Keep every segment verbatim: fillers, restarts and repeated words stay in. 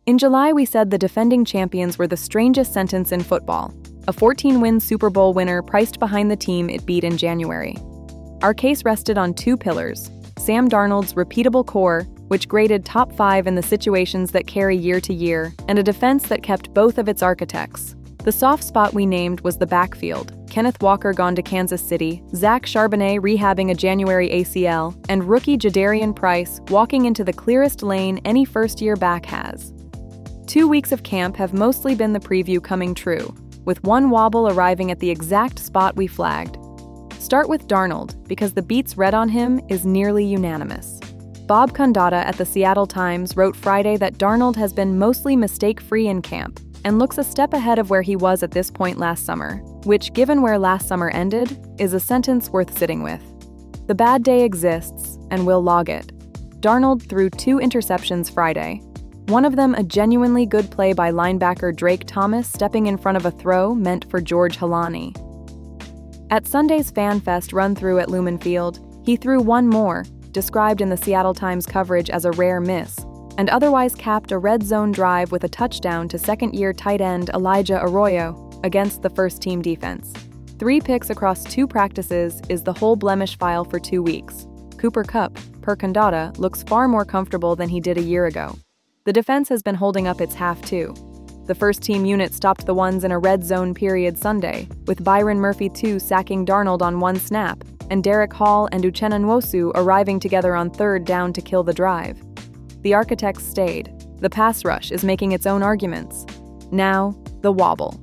In July, we said the defending champions were the strangest sentence in football, a fourteen-win Super Bowl winner priced behind the team it beat in January. Our case rested on two pillars: Sam Darnold's repeatable core, which graded top five in the situations that carry year to year, and a defense that kept both of its architects. The soft spot we named was the backfield: Kenneth Walker gone to Kansas City, Zach Charbonnet rehabbing a January A C L, and rookie Jadarian Price walking into the clearest lane any first-year back has. Two weeks of camp have mostly been the preview coming true, with one wobble arriving at the exact spot we flagged. Start with Darnold, because the beats read on him is nearly unanimous. Bob Condotta at the Seattle Times wrote Friday that Darnold has been mostly mistake-free in camp and looks a step ahead of where he was at this point last summer, which, given where last summer ended, is a sentence worth sitting with. The bad day exists, and we'll log it. Darnold threw two interceptions Friday, one of them a genuinely good play by linebacker Drake Thomas stepping in front of a throw meant for George Holani. At Sunday's FanFest run-through at Lumen Field, he threw one more, described in the Seattle Times coverage as a rare miss, and otherwise capped a red zone drive with a touchdown to second-year tight end Elijah Arroyo against the first-team defense. Three picks across two practices is the whole blemish file for two weeks. Cooper Kupp, per Condotta, looks far more comfortable than he did a year ago. The defense has been holding up its half, too. The first-team unit stopped the ones in a red zone period Sunday, with Byron Murphy two sacking Darnold on one snap, and Derek Hall and Uchenna Nwosu arriving together on third down to kill the drive. The architects stayed. The pass rush is making its own arguments. Now, the wobble.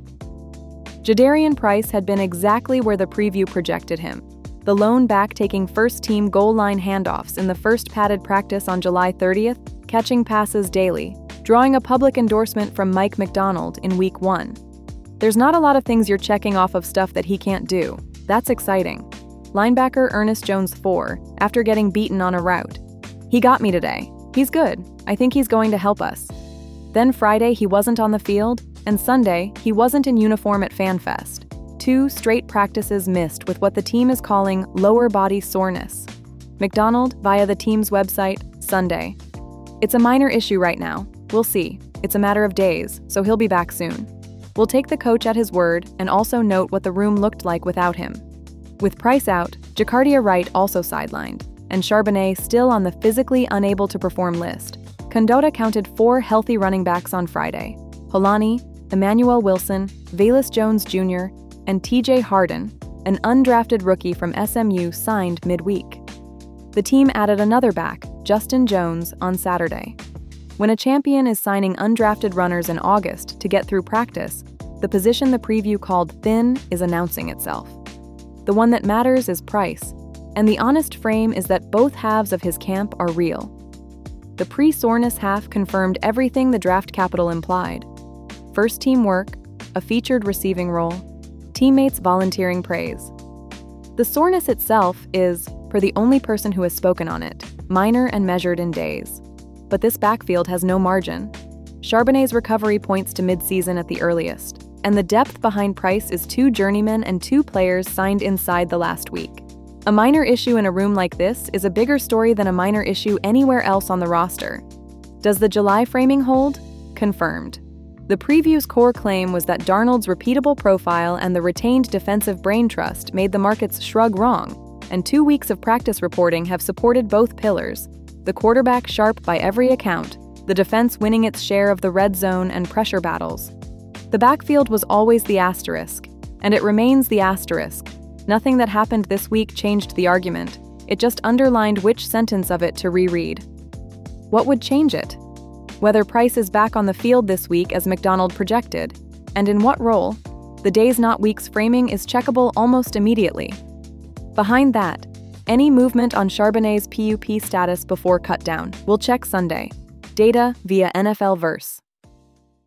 Jadarian Price had been exactly where the preview projected him, the lone back taking first-team goal line handoffs in the first padded practice on July thirtieth, catching passes daily, drawing a public endorsement from Mike Macdonald in week one. There's not a lot of things you're checking off of stuff that he can't do. That's exciting. Linebacker Ernest Jones four, after getting beaten on a route. He got me today. He's good. I think he's going to help us. Then Friday, he wasn't on the field, and Sunday, he wasn't in uniform at FanFest. Two straight practices missed with what the team is calling lower body soreness. Macdonald, via the team's website, Sunday. It's a minor issue right now. We'll see. It's a matter of days, so he'll be back soon. We'll take the coach at his word and also note what the room looked like without him. With Price out, Jacardia Wright also sidelined, and Charbonnet still on the physically unable to perform list. Condotta counted four healthy running backs on Friday: Holani, Emmanuel Wilson, Velus Jones Junior, and T J Harden, an undrafted rookie from S M U signed midweek. The team added another back, Justin Jones, on Saturday. When a champion is signing undrafted runners in August to get through practice, the position the preview called thin is announcing itself. The one that matters is Price, and the honest frame is that both halves of his camp are real. The pre-soreness half confirmed everything the draft capital implied: first team work, a featured receiving role, teammates volunteering praise. The soreness itself is, per the only person who has spoken on it, minor and measured in days. But this backfield has no margin. Charbonnet's recovery points to midseason at the earliest, and the depth behind Price is two journeymen and two players signed inside the last week. A minor issue in a room like this is a bigger story than a minor issue anywhere else on the roster. Does the July framing hold? Confirmed. The preview's core claim was that Darnold's repeatable profile and the retained defensive brain trust made the markets shrug wrong, and two weeks of practice reporting have supported both pillars: the quarterback sharp by every account, the defense winning its share of the red zone and pressure battles. The backfield was always the asterisk, and it remains the asterisk. Nothing that happened this week changed the argument. It just underlined which sentence of it to reread. What would change it? Whether Price is back on the field this week as Macdonald projected, and in what role. The days not weeks framing is checkable almost immediately. Behind that, any movement on Charbonnet's P U P status before cutdown, we'll check Sunday. Data via N F L Verse.